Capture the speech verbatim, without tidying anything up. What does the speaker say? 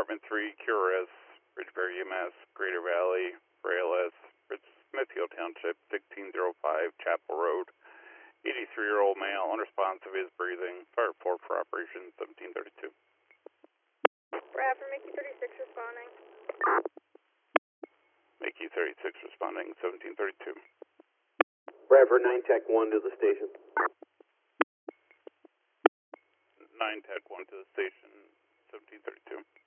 Apartment three, Q R S, Ridgebury, U M S, Greater Valley, Rail-S, Smithfield Township, sixteen oh five, Chapel Road. eighty-three-year-old male, unresponsive, is breathing. Fire report for operation seventeen thirty-two. Bradford, Mickey thirty-six responding. Mickey thirty-six responding, seventeen thirty-two. Bradford, nine Tech one to the station. nine Tech one to the station, seventeen thirty-two.